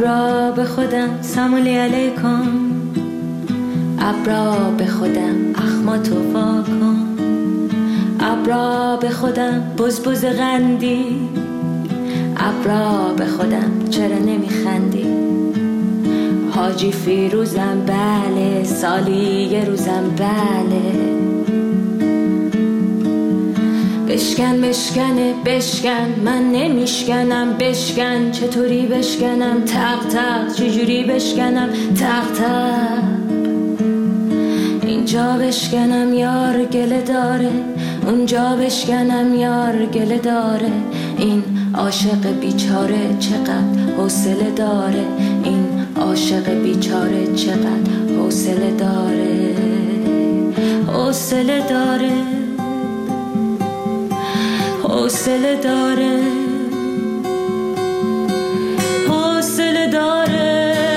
ابرا به خودم سمولی علیکم، ابرا به خودم اخماتو وا کن، ابرا به خودم بز غندی، ابرا به خودم چرا نمیخندی؟ حاجی فیروزم بله، سالی یه روزم بله. بشکن بشکنه بشکن، من نمیشکنم بشکن، چطوری بشکنم؟ تق تق چجوری بشکنم؟ تق تق اینجا بشکنم یار گله داره، اونجا بشکنم یار گله داره. این عاشق بیچاره چقدر حوصله داره، این عاشق بیچاره چقدر حوصله داره، حوصله داره، حوصله داره، حوصله داره.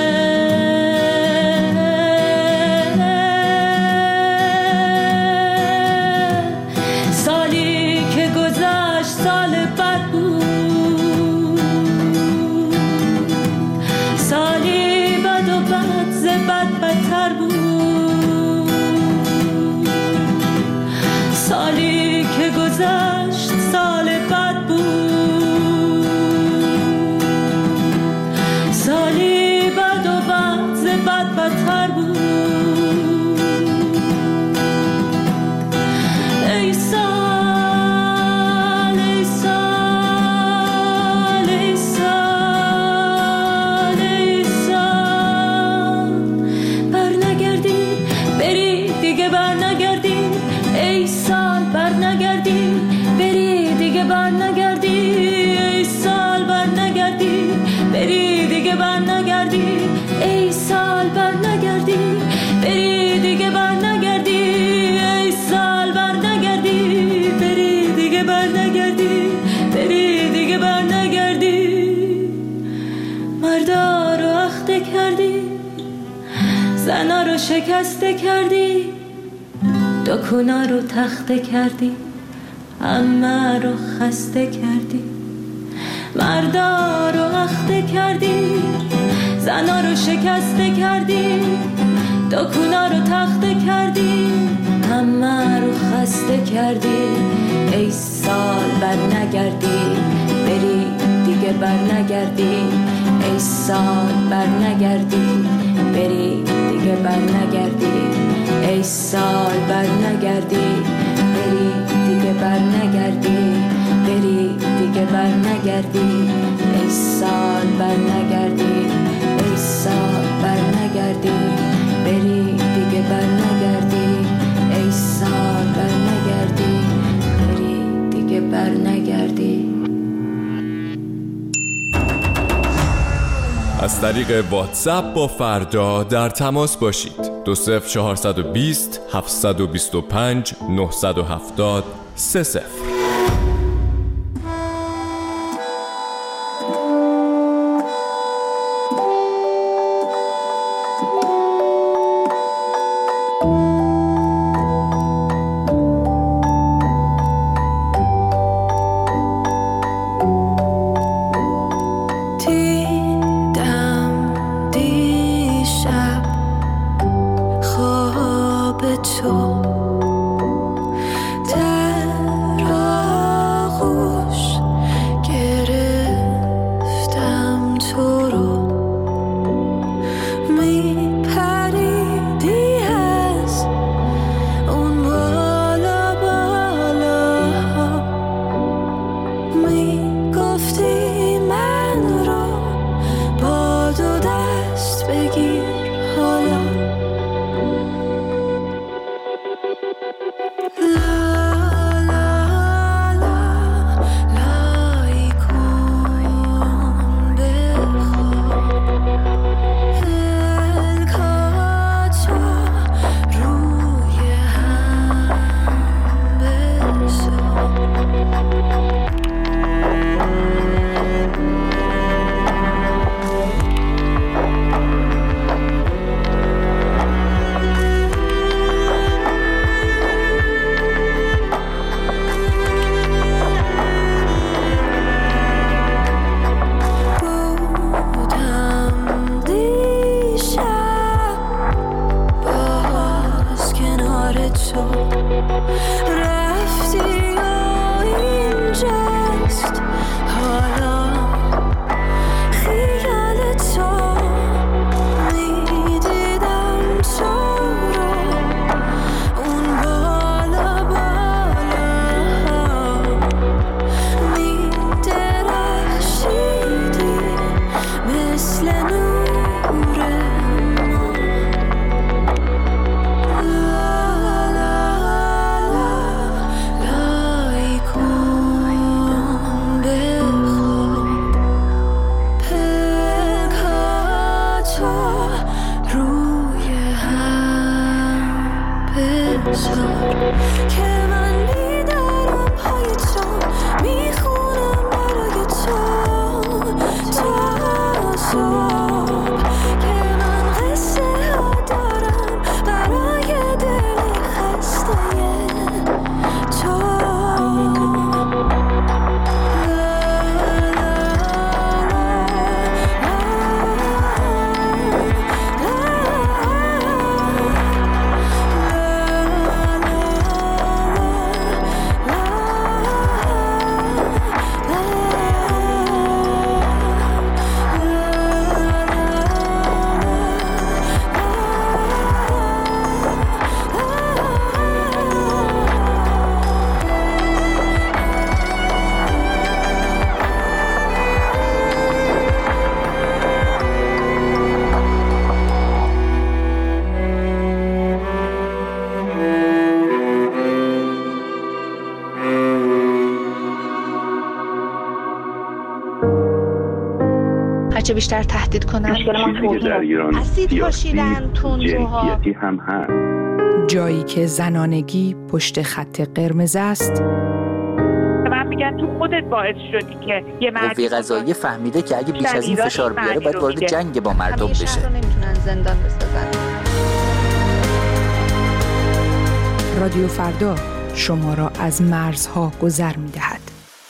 سالی که گذشت سال بد بود، سالی بد و بد ز بد بدتر بود، سالی که گذشت سال بد بود، سالی بد و بد ز بد بدتر بود. ای سال ای سال ای سال ای سال، بر نگردی بری دیگه بر نگردی، ای سال بر نگردی بری دیگه بر نگردی، ای سال بر نگردی بری دیگه بر نگردی، ای سال بر نگردی بری دیگه بر نگردی، ای سال بر نگردی بری دیگه بر نگردی، بری دیگه بر نگردی. مردا رو اخته کردی، زنا رو شکسته کردی، دکونا رو تخته کردی، همه رو خسته کردی. مردا رو اخته کردی، زنا رو شکسته کردی، دکونا رو تخته کردی، همه رو خسته کردی. ای سال بر نگردی بری دیگه بر نگردی، ای سال بر نگردی بری دیگه بر نگردی، ای سال بر نگردی بری دیگه بر نگردی، بری دیگه بر نگردی، ای سال بر نگردی، ای سال بر نگردی بری دیگه بر نگردی، ای سال بر نگردی بری دیگه بر نگردی. از طریق واتساپ با فردا در تماس باشید. 20420 725 970 30. هرچه بیشتر تهدید کنن چیزی که در ایران سیاسی جنسیتی هم هست. جایی که زنانگی پشت خط قرمز است. من میگن تو خودت باعث شدی که یه قوه قضاییه فهمیده که اگه بیش از این فشار بیاره باید وارد جنگ با مردم بشه. شهر رو نمیتونن زندان بسازن. رادیو فردا شما را از مرزها گذر می‌دهد.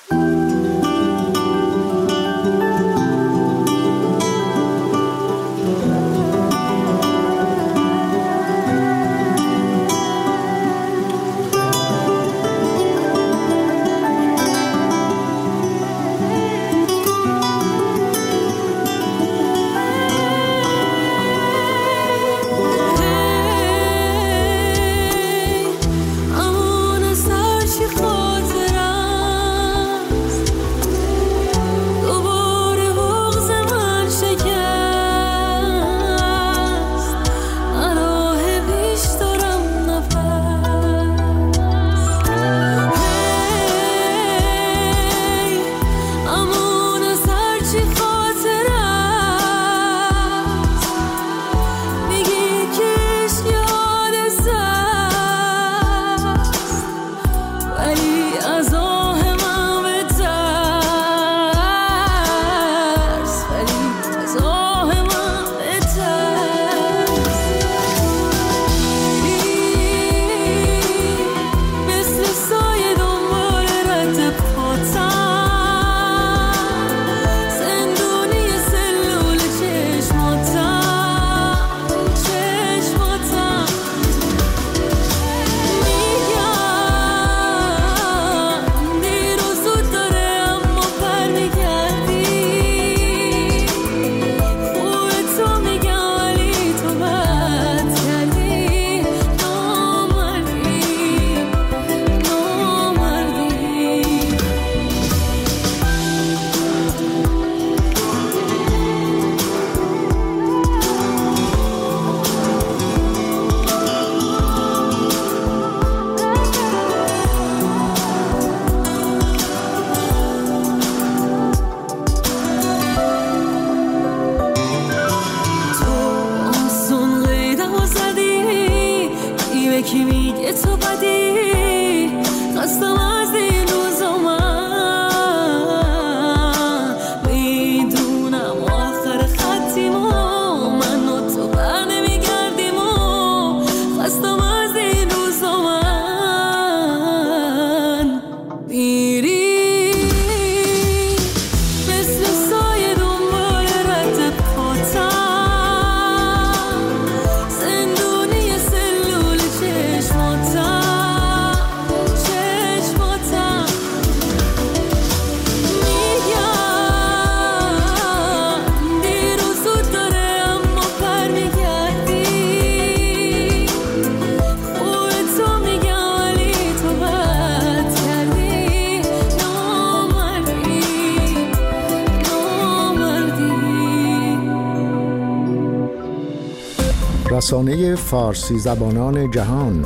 رسانه فارسی زبانان جهان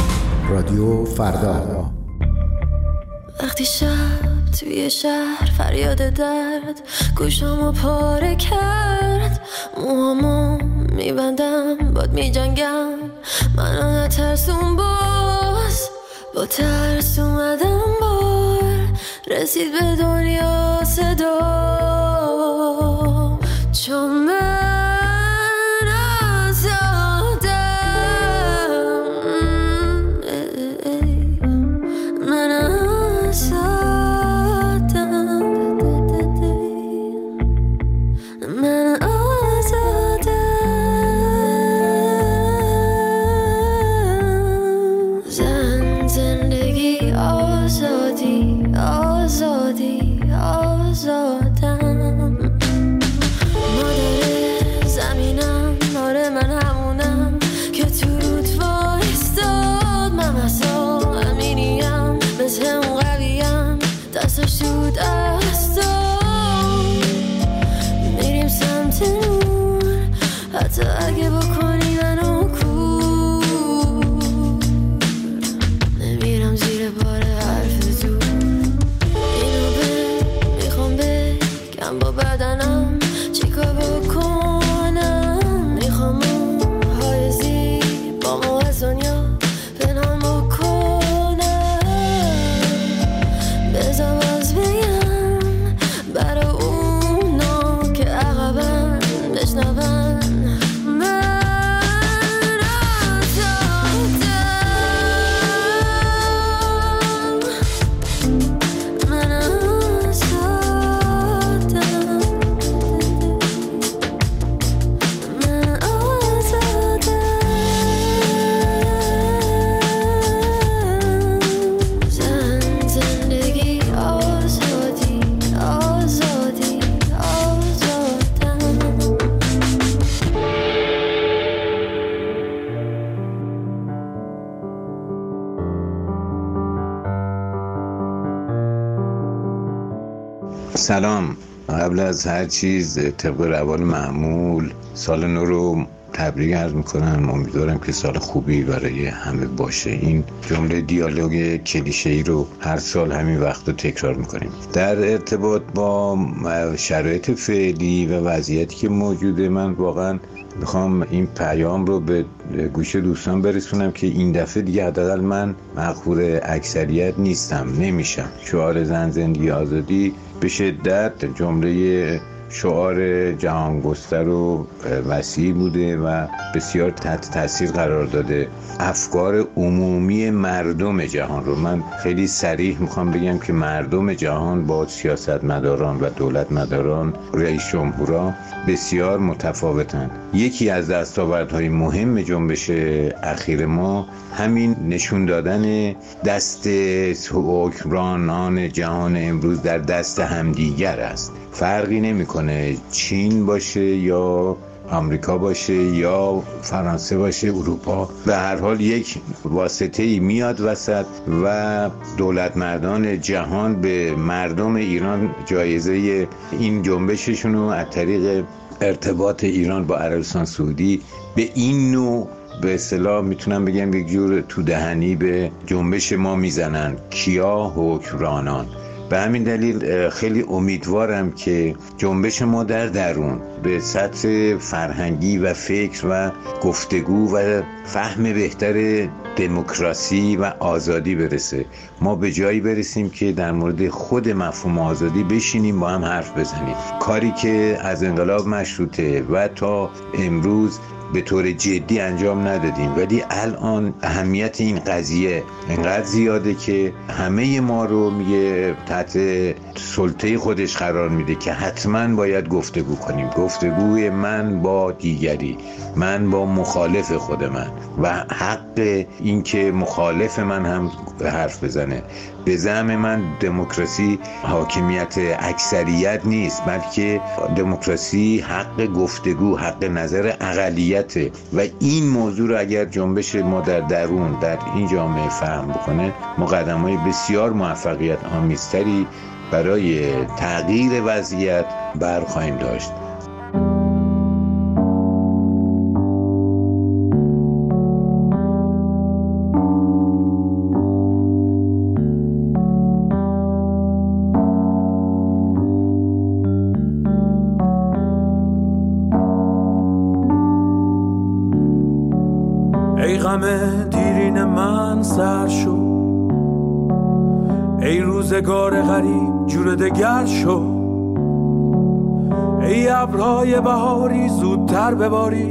رادیو فردا. وقتی شب توی شهر فریاد درد گوشامو پاره کرد، موهامو میبندم باد میجنگم منو نترسون باز با ترس اومدم بار رسید به دنیا صدا چون من آزادم من آزادم من آزادم زندگی آزادی آزادی آزادم مادر زمینم آره من همونم که تو رود وایستاد من مثلا امینیم مثل اون قویم دستش تو دستم میریم سمت نور حتی اگه بکنی منو کور نمیرم زیر بار حرف زور اینو میخوام بگم با بدنم چیکار بکنم میخوام های زیبامو از دنیا پنهان بکنم بذار باز بگم برای اونا که عقبن بشنون من آزادم من آزادم من آزادم زندگی آزادی آزادی آزادم سلام. قبل از هر چیز طبق روال معمول سال نو رو تبریک عرض میکنم. امیدوارم که سال خوبی برای همه باشه. این جمله دیالوگ کلیشه‌ای رو هر سال همین وقت رو تکرار میکنیم. در ارتباط با شرایط فعلی و وضعیتی که موجوده من واقعا میخوام این پیام رو به گوش دوستان برسونم که این دفعه دیگه حداقل من مقهور اکثریت نیستم، نمیشم. شعار زن زندگی آزادی به شدت جمله شعار جهانگستر و وسیع بوده و بسیار تحت تاثیر قرار داده افکار عمومی مردم جهان رو. من خیلی صریح میخوام بگم که مردم جهان با سیاستمداران و دولتمداران، رئیس جمهورا بسیار متفاوتن. یکی از دستاوردهای مهم جنبش اخیر ما همین نشون دادن دست حکمرانان جهان امروز در دست همدیگر است. فرقی نمیکنه چین باشه یا آمریکا باشه یا فرانسه باشه، اروپا، به هر حال یک واسطه‌ای میاد وسط و دولت مردان جهان به مردم ایران جایزه این جنبششون رو از طریق ارتباط ایران با عربستان سعودی به این نوع به اصطلاح میتونم بگم یک جور تو دهنی به جنبش ما میزنن. کیا؟ حکمرانان. به همین دلیل خیلی امیدوارم که جنبش ما در درون به سطح فرهنگی و فکر و گفتگو و فهم بهتر دموکراسی و آزادی برسه. ما به جایی برسیم که در مورد خود مفهوم آزادی بشینیم با هم حرف بزنیم. کاری که از انقلاب مشروطه و تا امروز به طور جدی انجام ندادیم، ولی الان اهمیت این قضیه انقدر زیاده که همه ما رو میگه تحت سلطه خودش قرار میده که حتما باید گفتگو کنیم. گفتگوی من با دیگری، من با مخالف خود من و حق این که مخالف من هم حرف بزنه. به زعم من دموکراسی حاکمیت اکثریت نیست، بلکه دموکراسی حق گفتگو، حق نظر اقلیته و این موضوع رو اگر جنبش ما در درون در این جامعه فهم بکنه، مقدمات بسیار موفقیت آمیزتری برای تغییر وضعیت برخواهیم داشت. ای غم دیرین من سر شو، ای روزگار غریب جور دگر شو، ای ابرهای بهاری زودتر بباری،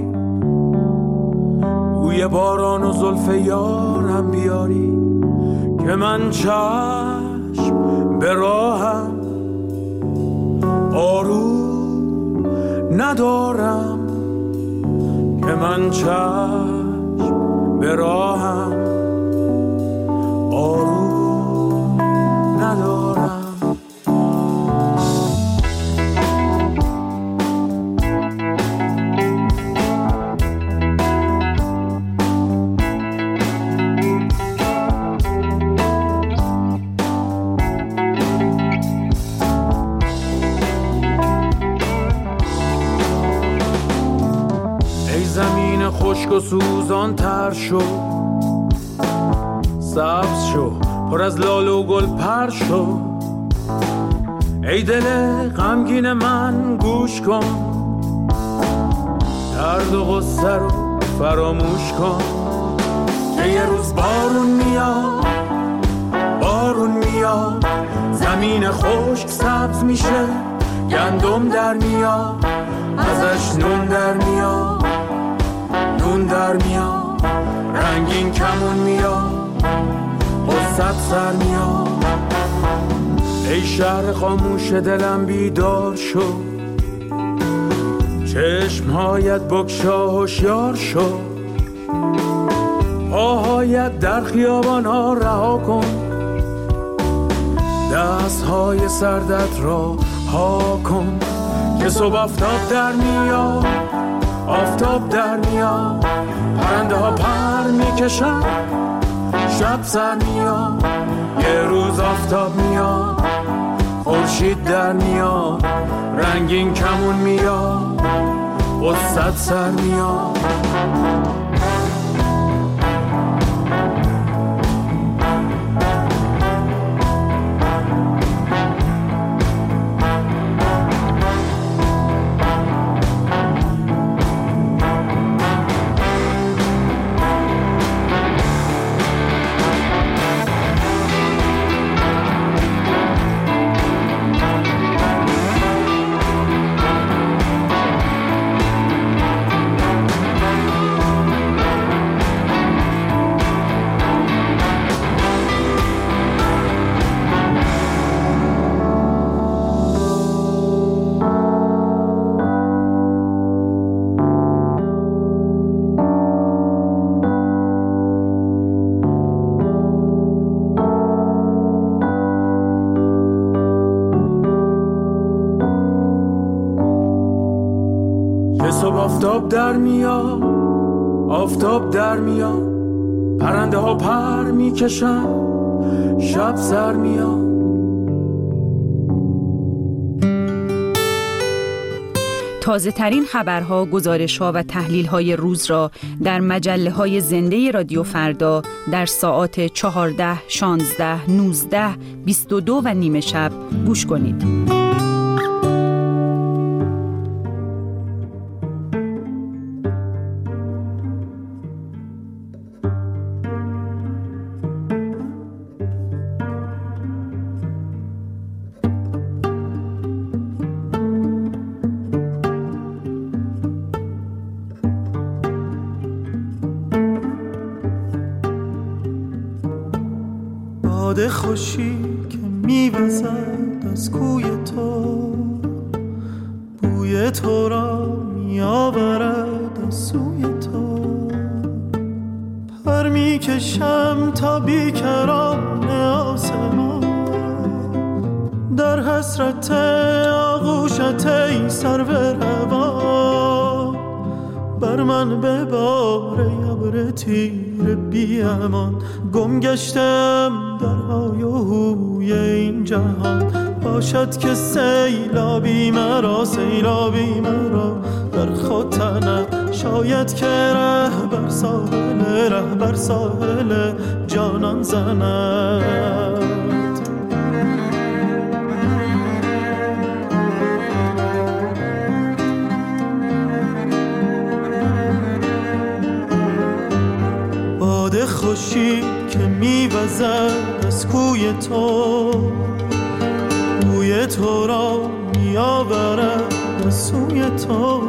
بوی باران و زلف یارم بیاری، که من چشم به راهم آروم ندارم، که من چشم به راهم آروم ندارم. خشک و سوزان تر شو، سبز شو، پر از لاله و گل پر شو، ای دل غمگین من گوش کن، درد و غصه رو فراموش کن، که یه روز بارون میاد، بارون میاد، زمین خشک سبز میشه، گندم در میاد، ازش نون در میاد، نون در میاد، رنگین کمون میاد، قصت سر میاد، ای شهر خاموش دلم بیدار شو، چشمهایت بگشا هوشیار شو، پاهایت در خیابان ها رها کن، دستهای سردت را ها کن، که صبح آفتاب در میاد، آفتاب در میاد، پرنده ها پر میکشن، شب سر میاد، یه روز آفتاب میاد، خورشید در میاد، رنگین کمون میاد، قصت سر میاد. آفتاب در میاد، آفتاب در میاد، پرنده ها پر میکشن، شب سر میاد. تازه ترین خبرها، گزارش‌ها و تحلیل‌های روز را در مجله‌های زنده رادیو فردا در ساعات 14, 16, 19, 22 و نیم شب گوش کنید. باد خوشی که میوزد از کوی تو، بوی تو را میآورد از سوی تو، پر میکشم تا بیکران آسمان، در حسرت آغوشت ای سرو روان، بر من ببار ابر تیر بی امان، گم گشتم در های و هوی این جهان، باشد که سیلابی مرا، سیلابی مرا در خود تنم، شاید که ره بر ساحل جانان زند. خوشی که میوزد از کوی تو، بوی تو را میآورد به سوی تو.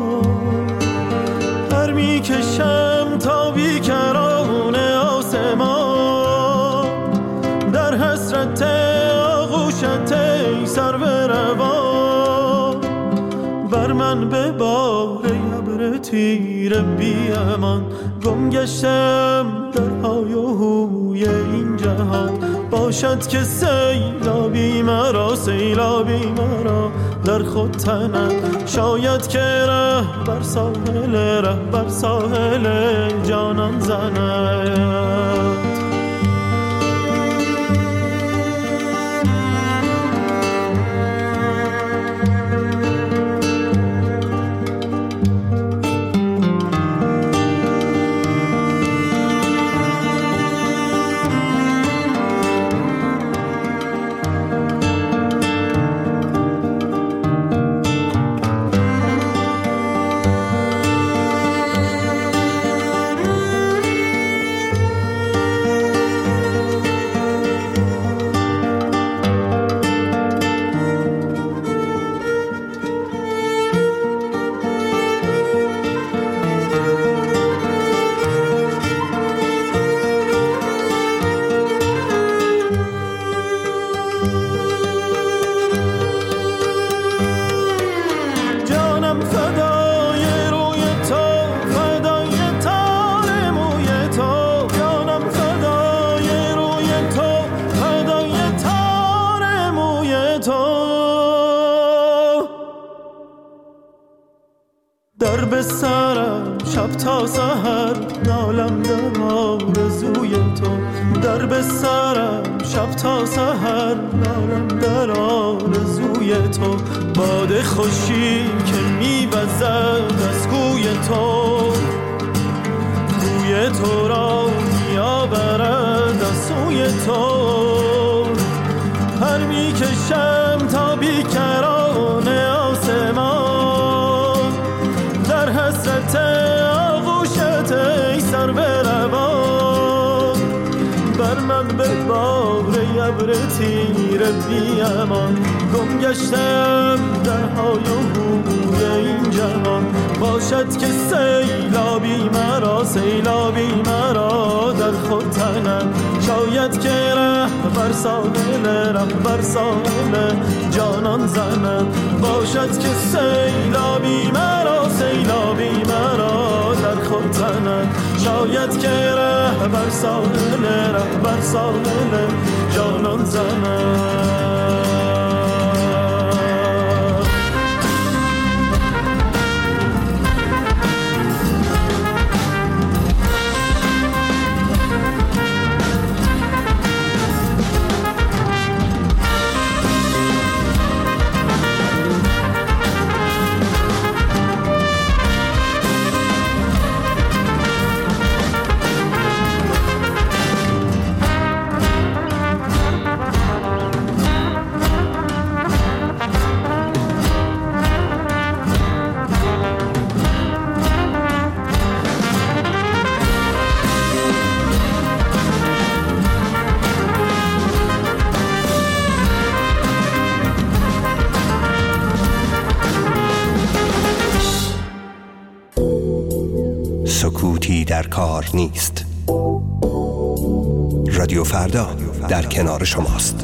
پر میکشم تا بیکران آسمان، در حسرت آغوشت ای سرو روان. بر من ببار ابر تیره بی امان، گم گشتم در های و هوی این جهان. باشد که سیلابی مرا، سیلابی مرا در خود تنم. شاید که ره بر ساحل جانان زند. در به سرم شب تا سحر نالم در آرزوی تو. در به سرم شب تا سحر نالم در آرزوی تو. باد خوشی که میوزد از کوی تو، بوی تو را میآورد از سوی تو. پر میکشم تا بیکران آسمان، در حسرت آغوشت ای سرو روان. بر من ببار ابر تیره بی امان، گم گشتم در های و هوی این جهان. باشد که سیلابی مرا، سیلابی مرا در خود تنم. شاید که ره بر ساحل جانان زنم. باشد که سیلابی مرا، سیلابی مرا در خود تنم. شاید که ره بر ساحل جانان زنم. سکوتی در کار نیست. رادیو فردا در کنار شماست.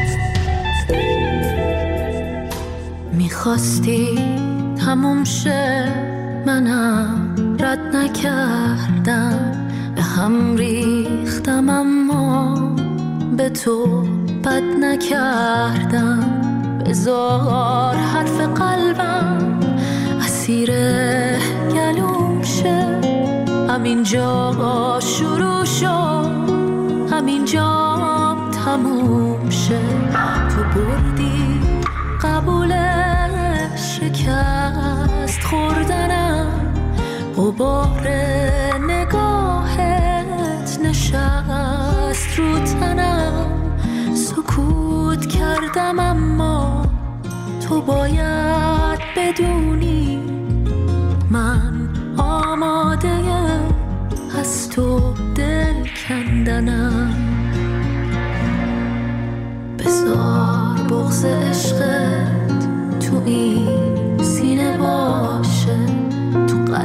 میخواستی تموم شه، منم رد نکردم. به هم ریختم اما به تو بد نکردم. بذار حرف قلبم اسیر گلوم شه. همینجا شروع شد، همینجا تموم شه. تو بردی قبول شکست خوردنم، غبار نگاهت نشست رو تنم. سکوت کردم اما تو باید بدونی من آماده از تو دل کندم.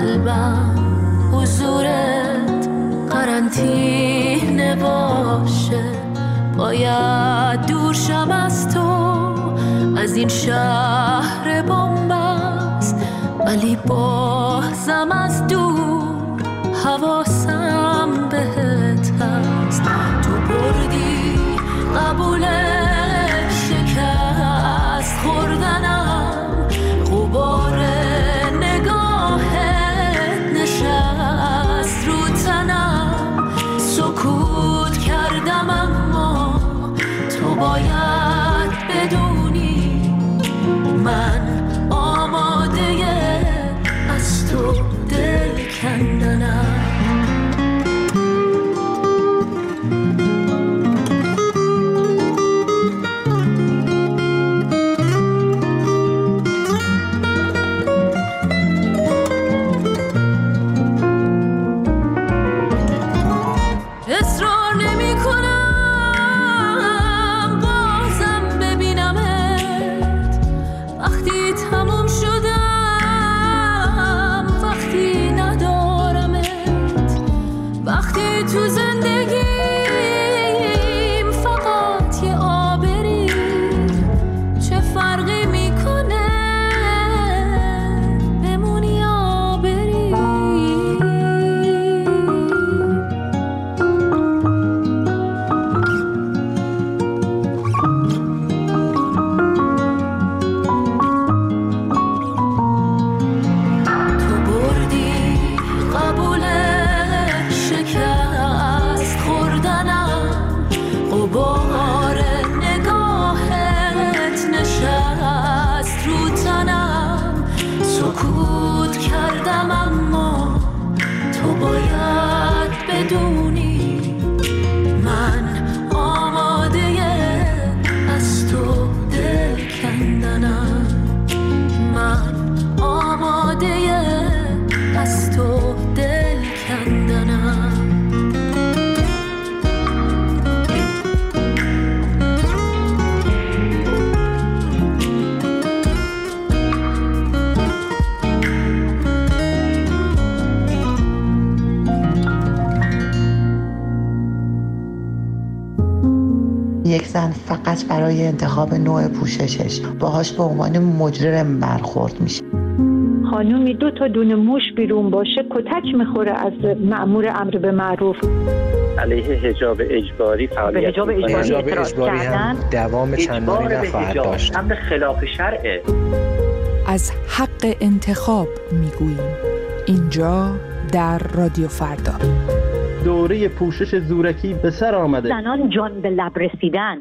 قلبم حضورت قرنطینه باشه، باید دور شم از تو، از این شهر بنبست، ولی بازم از دور حواسم بهت هست. تو بردی قبول شکست خوردنم، غبار نگاهت نشست رو تنم، سکوت کردم اما تو باید بدونی من آماده از تو دل کندنم. یک زن فقط برای انتخاب نوع پوششش باهاش به عنوان مجرم برخورد میشه. خانومی 2 تا دونه موش بیرون باشه کتک میخوره از مأمور امر به معروف. علیه حجاب اجباری فعالیت می‌کنه. حجاب اجباری هم دوام چندانی نخواهد داشت. امر خلاف شرعه. از حق انتخاب میگوییم اینجا در رادیو فردا. دوره پوشش زورکی به سر آمده. زنان جان به لب رسیدن.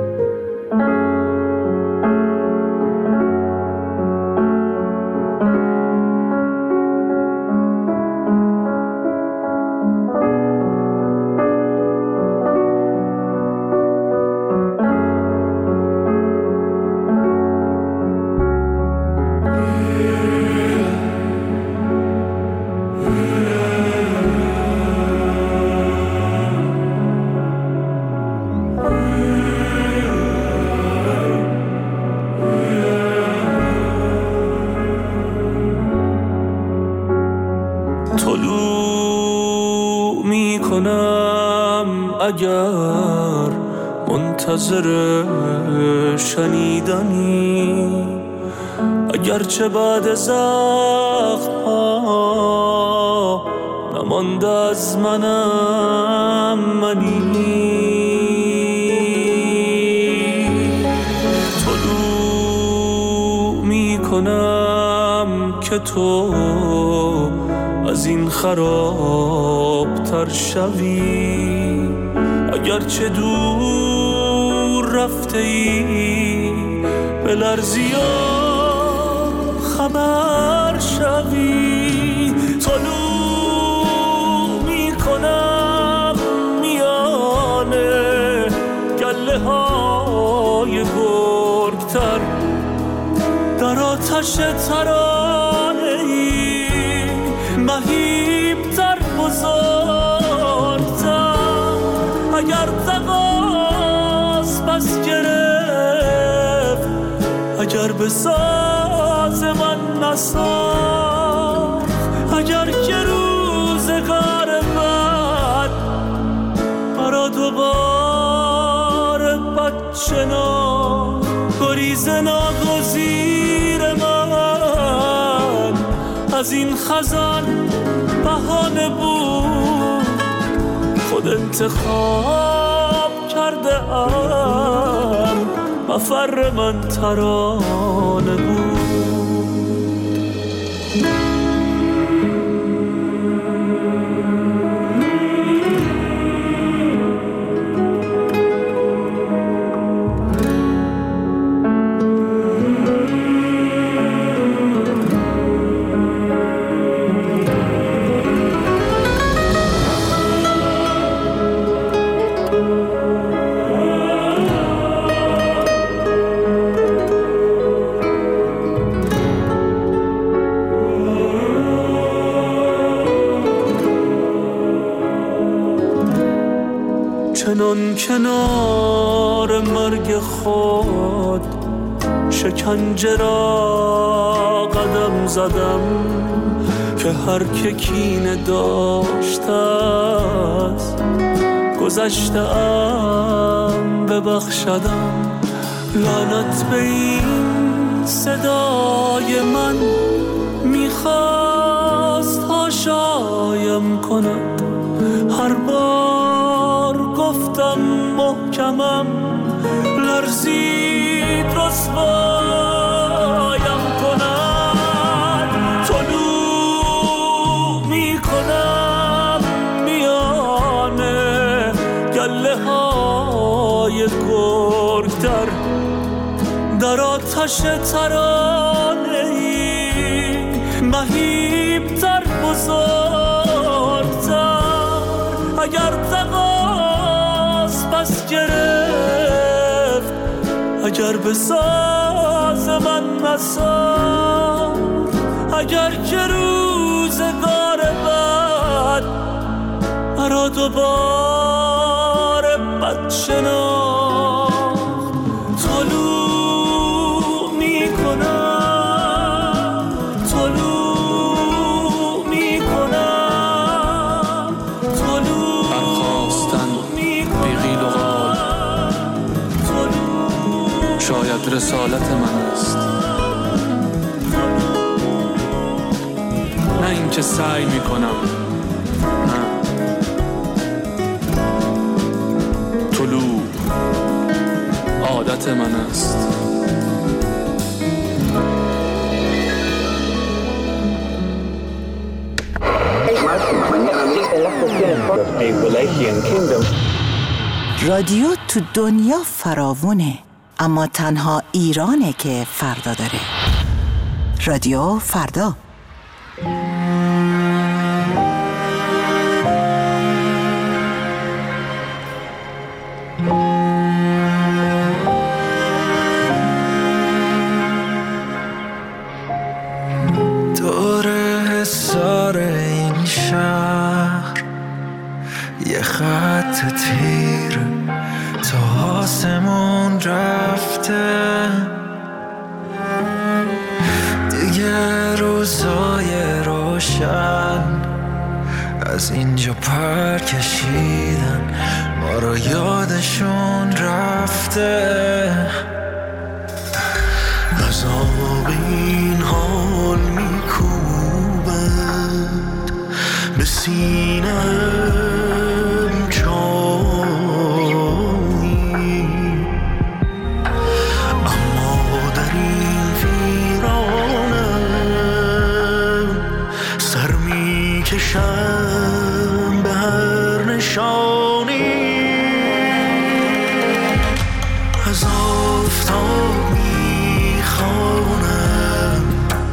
اگر منتظر شنیدنی، اگرچه بعد زخم‌ها نمانده از منم منی، طلوع میکنم که تو از این خرابتر شوی، اگرچه دور رفته ای به لرزی خبر شوی، طلوع میکنم میانه گله های گرگتر، در آتش ترانه ای مهیبتر بزرگتر، اگر تقاس پس گرفت، اگر به ساز من نساخت، اگر اگر که روزگار بد برا دوباره بچه نا گریز ناگزیر من از این خزان بهانه بود خود انتخاب کرده ام مفر من ترانه بود. چنان کنار مرگ خود شکنجه را قدم زدم که هر که کینه داشته است گذشته ام ببخشدم. لعنت به این صدای من میخواست هاشایم کند. هر بار گفتم محکمم لرزید رسوایم کند. طلوع میکنم میانه گله های گرگتر در آتش ترانه ای مهیبتر بزرگتر. اگر تقاس پس گرفت اگر به ساز من نساخت اگر که روزگار بد مرا دوباره بد شناخت. طلوع میکنم طلوع میکنم طلوع برخواستن بیغیل و غال شاید رسالت من است، نه این که سعی میکنم. نه، طلوع عادت من است. رادیو تو دنیا فراوونه، اما تنها ایرانه که فردا داره. رادیو فردا. دور حصار این شهر یه خط تیر تا آسمون رفته، دیگه روزای روشن از اینجا پر کشیدن، ما رو یادشون رفته. عذاب این حال میکوبد به سینم چایی، اما در این ویرانم سر میکشم به هر نشانی. از آفتاب میخوانم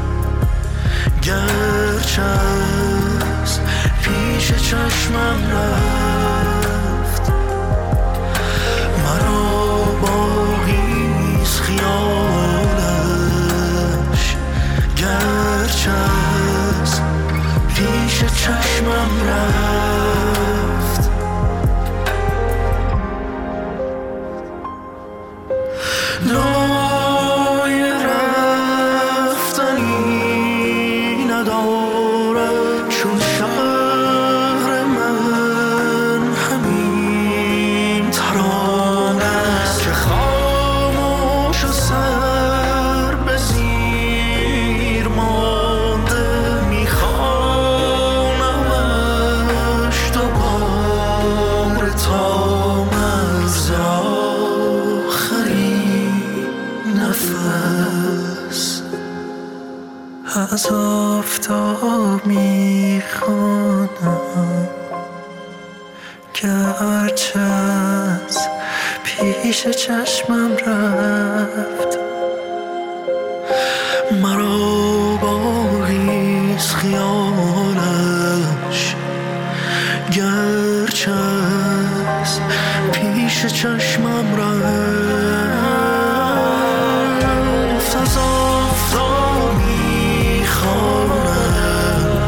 گرچه از پیش چشمم رفت، مرا باقیست خیالش گرچه از پیش چشمم رفت. رفتنی ندارد چون پیش چشمم رفت، مرا باقی از خیالش گرچه از پیش چشمم رفت. از آفتاب میخوانم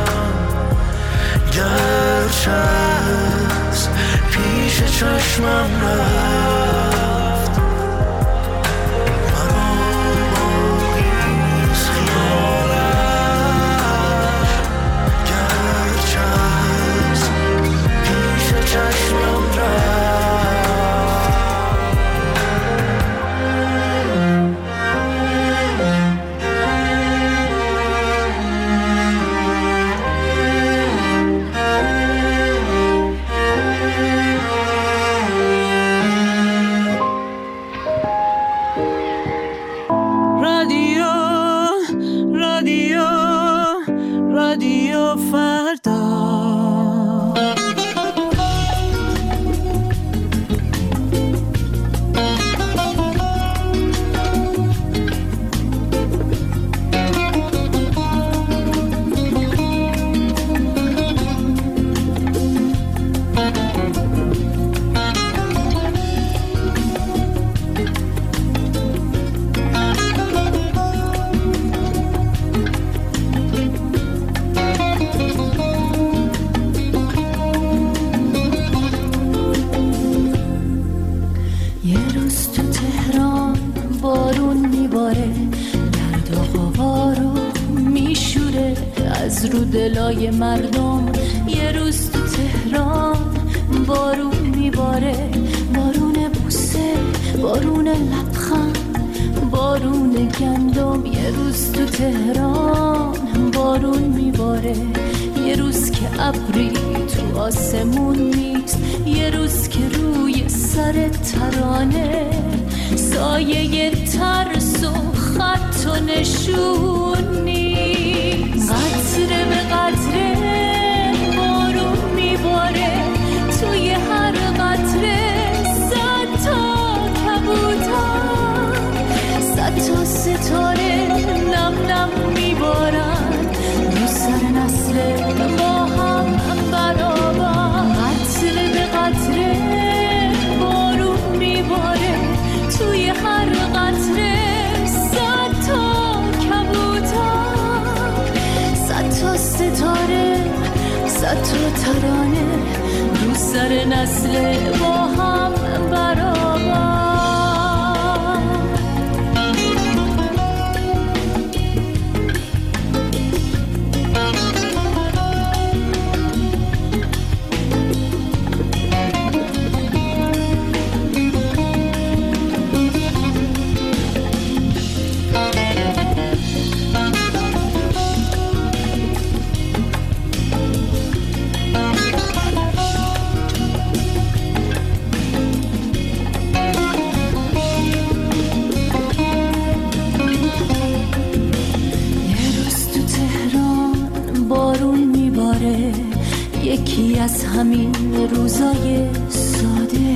گرچه از پیش چشمم رفت، مرا باقی از خیالش گرچه از پیش چشمم رفت. رادیو فردا. رو دلای مردم یه روز تو تهران بارون میباره، بارون بوسه، بارون لبخند، بارون گندم. یه روز تو تهران بارون میباره، یه روز که ابری تو آسمون نیست، یه روز که روی سر ترانه سایه ترس و خط و نشون نیست. قطره به قطره بارون میباره، توی هر قطره 100 تا کبوتر، 100 تا ستاره نم نم میبارن رو سر نسل با هم برابر. قطره به قطره بارون میباره، توی هر قطره 100 تا کبوتر، 100 تا ستاره، 100 تا ترانه رو سر نسل با هم برابر. یکی از همین روزای ساده،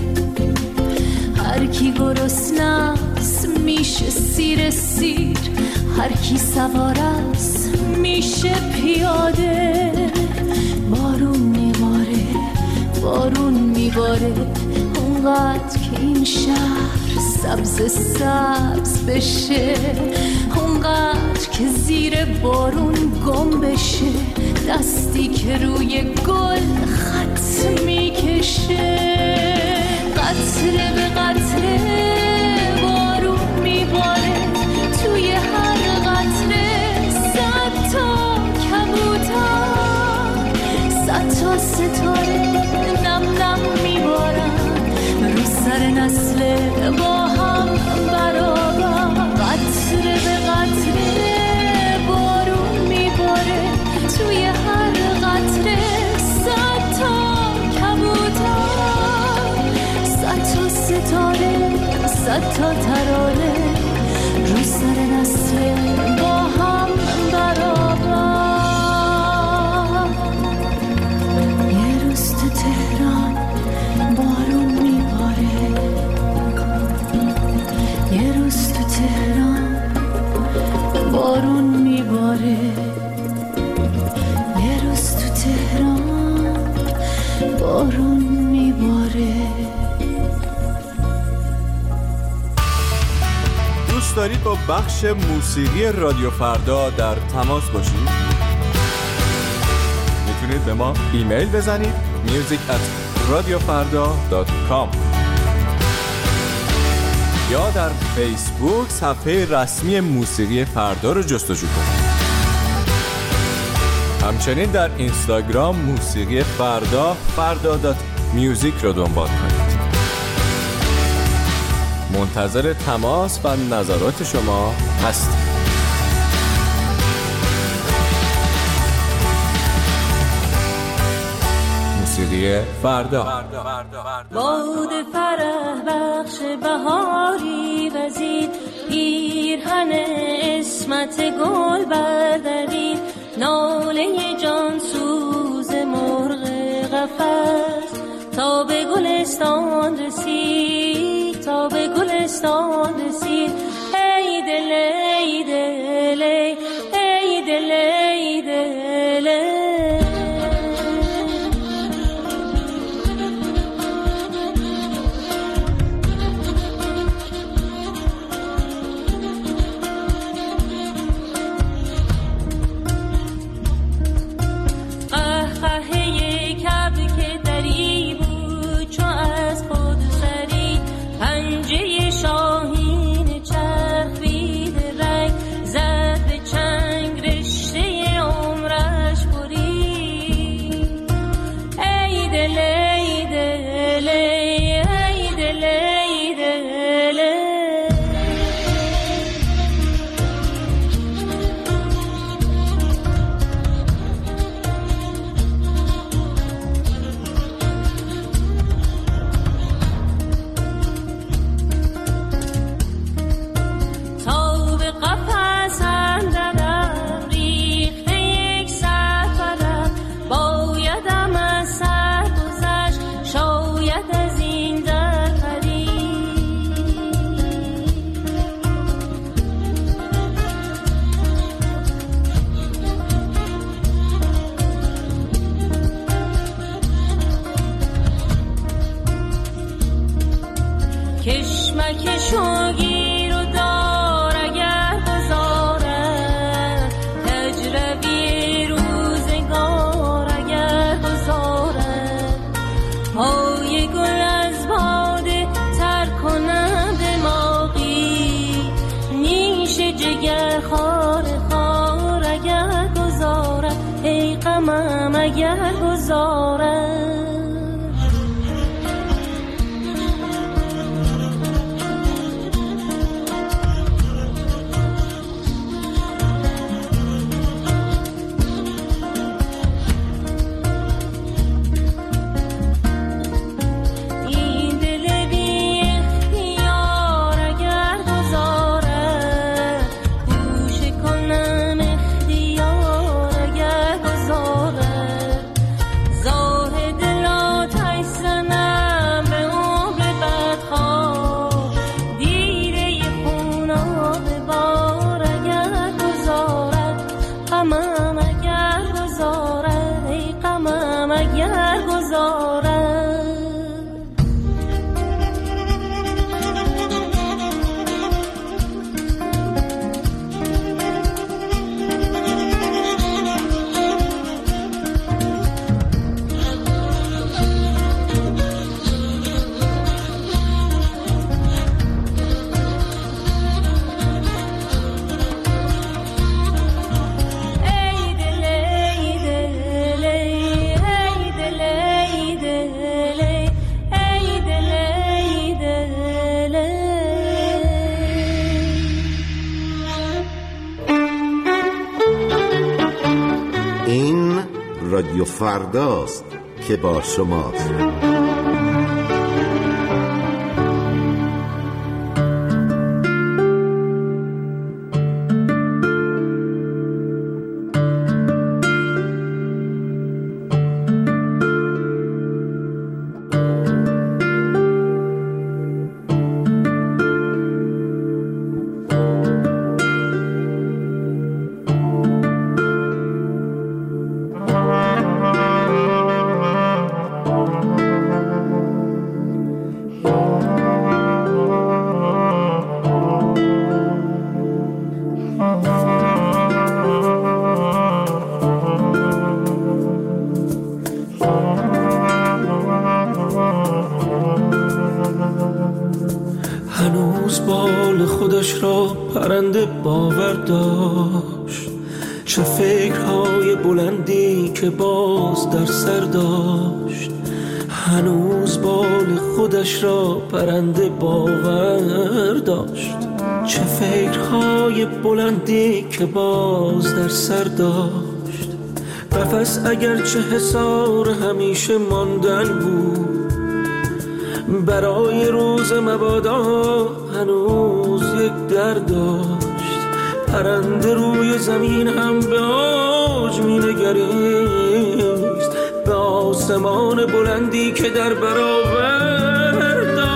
هر کی گرسنه‌ست میشه سیر سیر، هر کی سوار است میشه پیاده. بارون میباره، بارون میباره، اونقدر که این شهر سبز سبز بشه، اونقدر که زیر بارون گم بشه، دستی که روی گل خط میکشه. قطره به قطره بارون میباره، توی هر قطره 100 تا کبوتر، 100 تا ستاره نم نم میبارن رو سر نسل با هم برابر. قطره به قطره بارون میباره، توی هر قطره 100 تا کبوتر، 100 تا ستاره، 100 تا ترانه رو سر نسل با هم برابر. یه روز تو تهران بارون میباره، بارون میباره. دوست دارید با بخش موسیقی رادیو فردا در تماس باشید؟ میتونید به ما ایمیل بزنید music@radiofarda.com یا در فیسبوک صفحه رسمی موسیقی فردا رو جستجو کنید. همچنین در اینستاگرام موسیقی فردا فردا.music رو دنبال کنید. منتظر تماس و نظرات شما هستیم. موسیقی فردا. باد فرح بخش بهاری وزید، پیرهن اسمت گل بردارید، ناله جان سوز مرغ قفس تا به گلستان رسید، تا به گلستان رسید. ای دل ای دل ای دل ای دل اگر گذارم. رادیو فرداست که با شماست. بال خودش را پرنده باور داشت، چه فکرهای بلندی که باز در سر داشت. هنوز بال خودش را پرنده باور داشت، چه فکرهای بلندی که باز در سر داشت. قفس اگرچه حصار همیشه ماندن بود، برای روز مبادا هنوز یک در داشت. پرنده روی زمین هم به اوج می نگریست، به آسمان بلندی که در برابر داشت.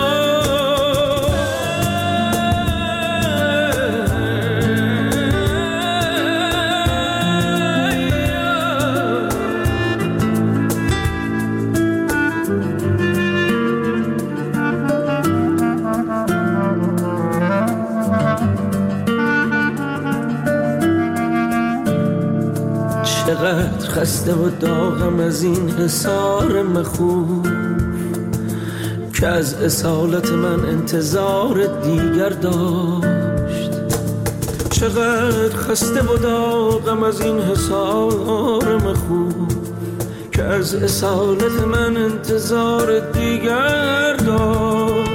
چقدر خسته و داغم از این حصار مخوف که از اصالت من انتظار دیگر داشت. چقدر خسته و داغم از این حصار مخوف که از اصالت من انتظار دیگر داشت.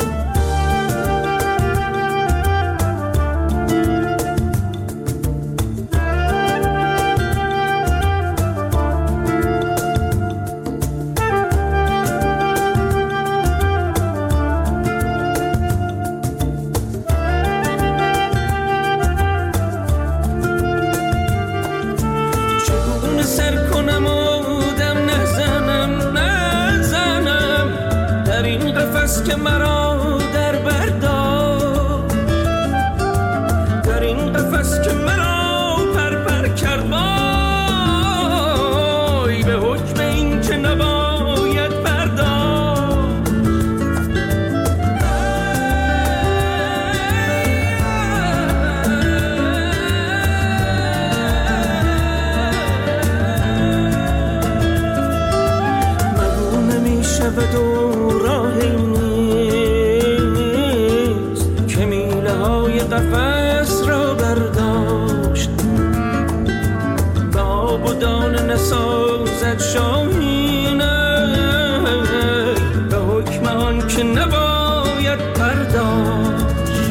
که مرا در برداشت، در این قفس که مرا پر کرد، وای به حکم این که نباید پرداخت. مگو نمیشود و راهی قفس را برداشت، به آب و دانه نسازد شاهینه، به حکم آن که نباید پرداخت.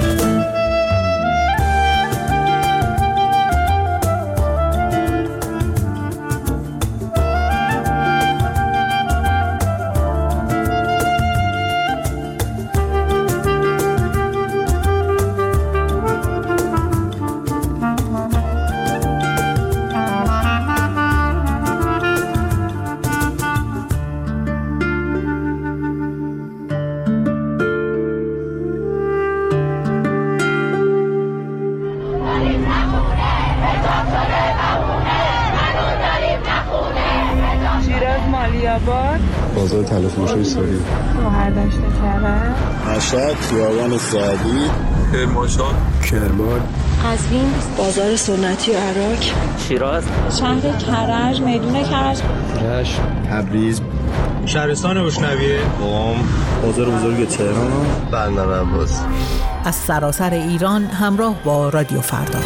بازار تلفروشی ساری، مهردشت کرد، مشهد، خیابان سعدی، کرمانشاه، کرمان، قزوین، بازار سنتی و عراق، شیراز، شهر کرج، میدون کرج، رشت، تبریز، شهرستان روشنویه، قم، بازار بزرگ تهران، بندر عباس. از سراسر ایران همراه با رادیو فردا.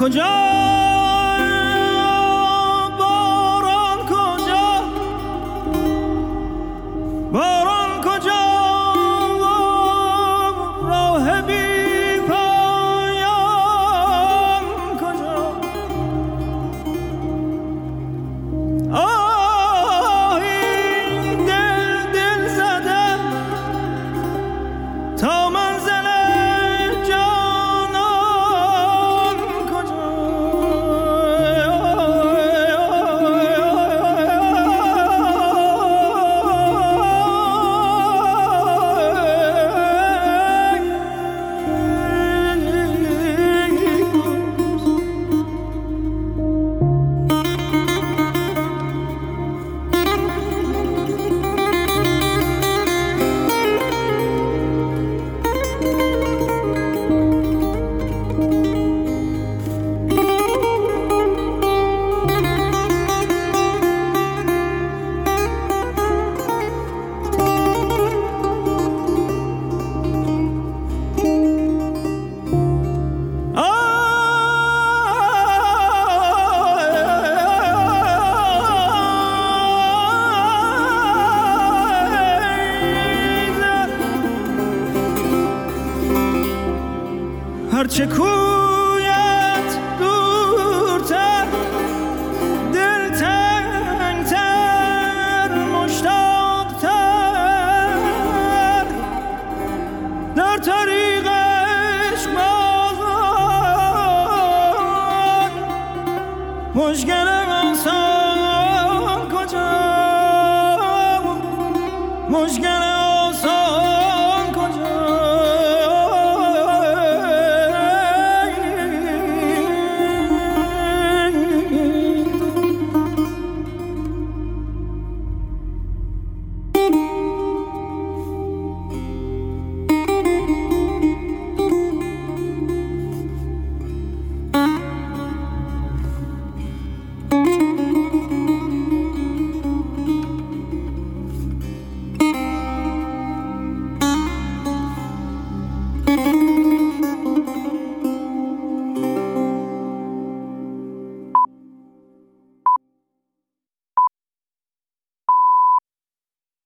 کجا باران کجا باران کجا راه بی پایان کجا آهی دل زدم تا منزل جانان کجا هرچه کویت دورتر دل تنگتر مشتاقتر در طریقش بازان مشکلم انسان کجا مشکلم